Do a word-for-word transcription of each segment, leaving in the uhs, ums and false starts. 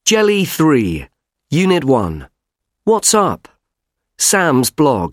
Jelly three, Unit one. What's up? Sam's blog.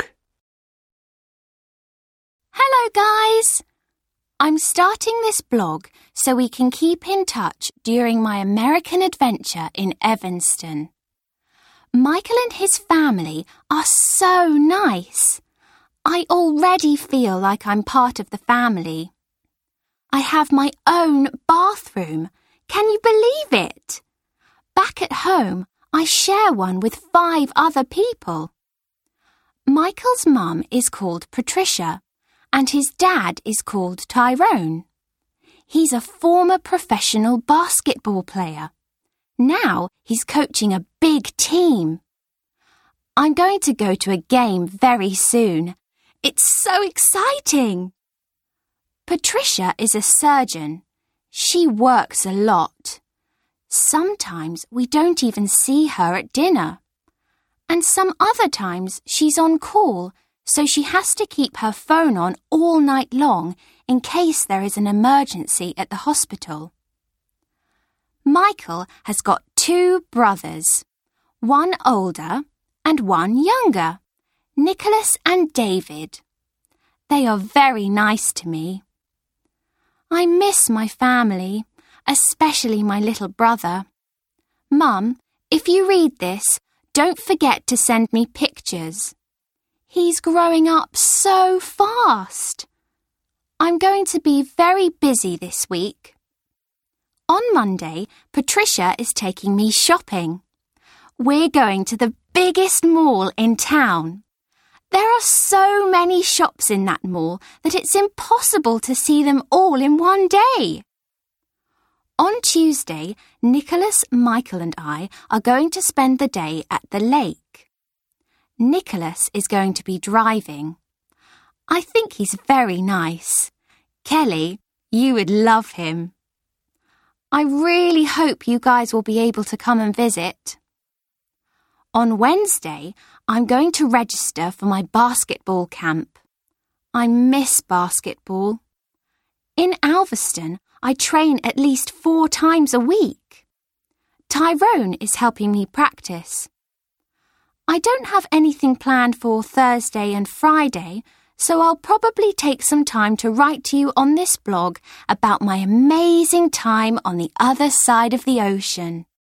Hello, guys! I'm starting this blog so we can keep in touch during my American adventure in Evanston. Michael and his family are so nice. I already feel like I'm part of the family. I have my own bathroom. Can you believe it? Back at home, I share one with five other people. Michael's mum is called Patricia, and his dad is called Tyrone. He's a former professional basketball player. Now he's coaching a big team. I'm going to go to a game very soon. It's so exciting! Patricia is a surgeon. She works a lot. Sometimes we don't even see her at dinner. And some other times she's on call, so she has to keep her phone on all night long in case there is an emergency at the hospital. Michael has got two brothers, one older and one younger, Nicholas and David. They are very nice to me. I miss my family, especially my little brother. Mum, if you read this, don't forget to send me pictures. He's growing up so fast. I'm going to be very busy this week. On Monday, Patricia is taking me shopping. We're going to the biggest mall in town. There are so many shops in that mall that it's impossible to see them all in one day. On Tuesday, Nicholas, Michael and I are going to spend the day at the lake. Nicholas is going to be driving. I think he's very nice. Kelly, you would love him. I really hope you guys will be able to come and visit. On Wednesday, I'm going to register for my basketball camp. I miss basketball. In Alveston, I train at least four times a week. Tyrone is helping me practice. I don't have anything planned for Thursday and Friday, so I'll probably take some time to write to you on this blog about my amazing time on the other side of the ocean.